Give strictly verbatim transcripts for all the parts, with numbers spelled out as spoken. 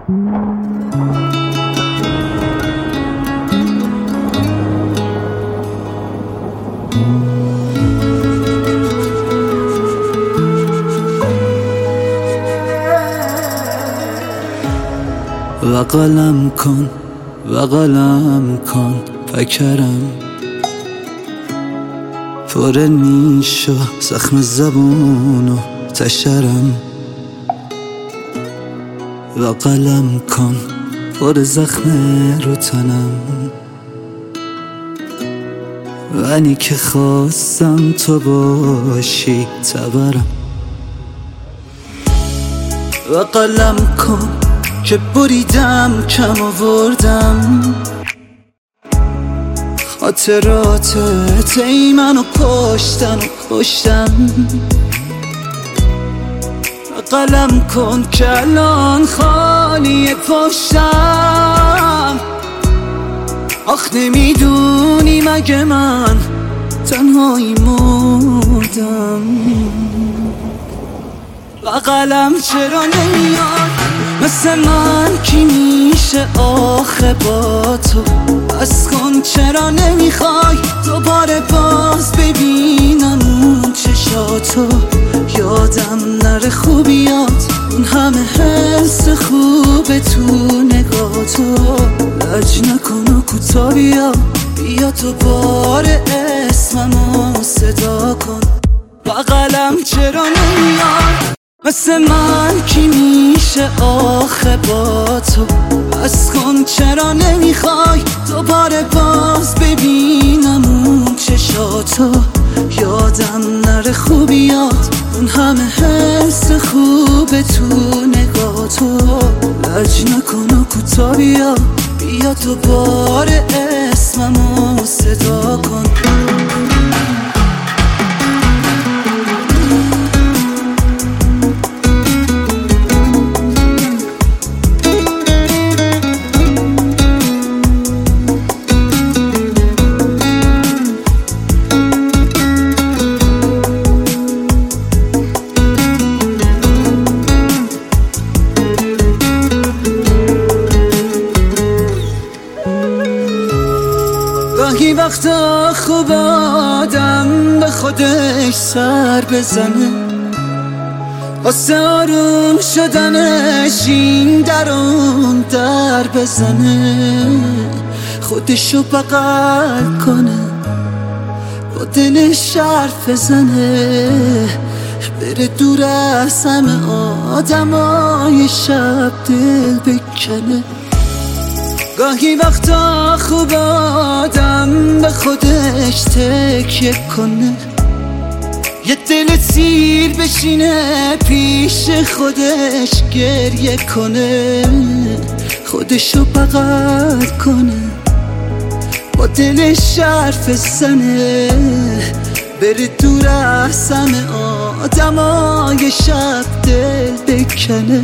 و قلم کن و قلم کن فکرم پر نیش و زخم زبون و تشرم و قلم کن پر زخم رو تنم ولی که خواستم تو باشی تبرم و قلم کن که بریدم کم آوردم خاطرات ای منو کشتن و کشتم و قلم کن که الان خالی پشتم آخ نمیدونی مگه من تنهایی مردم و قلم چرا نمیاد مثل من کی میشه آخه با تو بس کن چرا نمیخوای دوباره باز ببینم اون چشاتو یادم نره خوبیات اون همه حس خوبه تو نگاتو لج نکن و کوتا بیا بیا تو بار اسممو صدا کن و قلم چرا نمیاد مثل من کی میشه آخه با تو بس کن چرا نمیخوای دوباره باز ببینم اون چشاتو یادم نره خوبیات اون همه حس خوبه تو نگاتو لج نکن و کوتا بیا بیا تو بار اسممو صدا کن گاهی وقتا خوب آدم به خودش سر بزنه واسه آروم شدنش این در اون در بزنه خودشو بغل کنه با دلش حرف بزنه بره دور از همه آدمای شب دل بکنه گاهی وقتا خوب آدم به خودش تکیه کنه یه دل سیر بشینه پیش خودش گریه کنه خودشو بغل کنه با دلش حرف بزنه بره دور از همه آدمای شب دل بکنه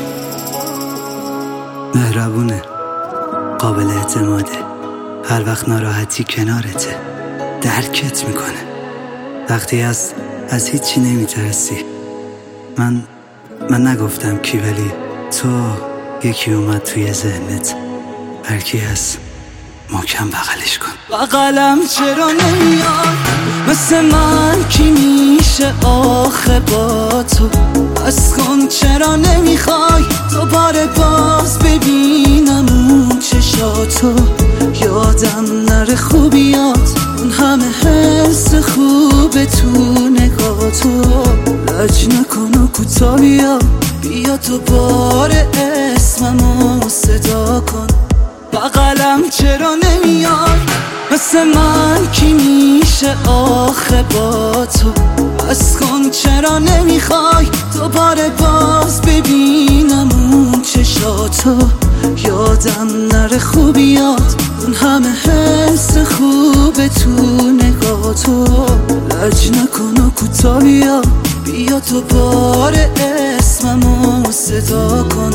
مهربونه قابل اعتماده هر وقت ناراحتی کنارته درکت میکنه وقتی از از هیچی نمیترسی من من نگفتم کی ولی تو یکی اومد توی ذهنت هر کی هست محکم بغلش کن و قلم چرا نمیاد مثل من کی میشه آخه با تو بس کن چرا نمیخوای دوباره باز ببینم اون چشاتو یادم نره خوبیات اون همه حس خوبه تو نگاتو لج نکن و کوتا بیا بیا تو بار اسممو صدا کن و قلم چرا نمیاد مثل من کی میشه آخه با تو بس کن چرا نمیخوای دوباره باز ببینم اون چشاتو یادم نره خوبیات اون همه حس خوبه تو نگاتو لج نکن و کوتا بیا بیا تو بار اسممو صدا کن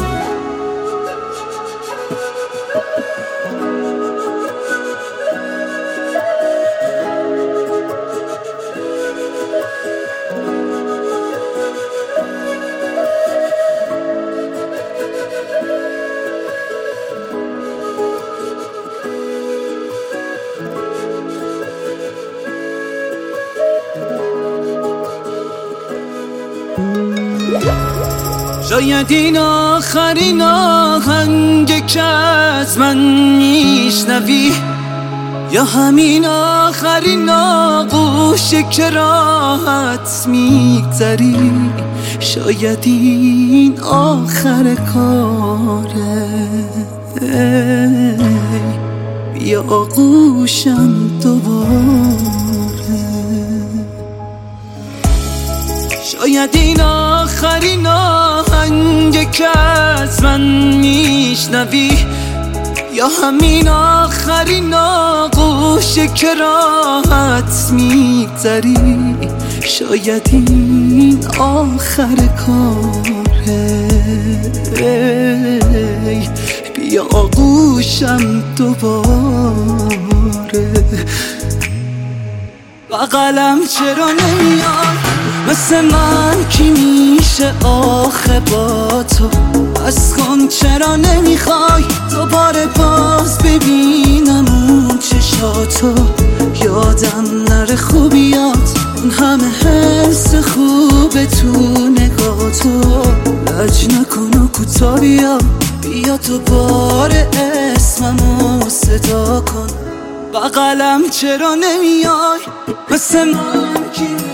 شاید این آخرین آهنگ که از من میشنوی، یا همین آخرین آغوشی که راحت میگذری. شاید این آخر کاره، بیا آغوشم دوباره. شاید این آخرین آهنگ که از من میشنوی، یا همین آخرین آغوشی که راحت میگذری. شاید این آخر کاره، بیا آغوشم دوباره. بغلم چرا نمیاد مثل من کی میشه آخه با تو؟ از کن چرا نمیخوای دوباره باز ببینم اون چشاتو؟ یادم نره خوبیات اون همه حس خوب تو نگاتو. لج نکن و کوتا بیا، بیا دوباره اسممو صدا کن. بغلم چرا نمیای مثل من کی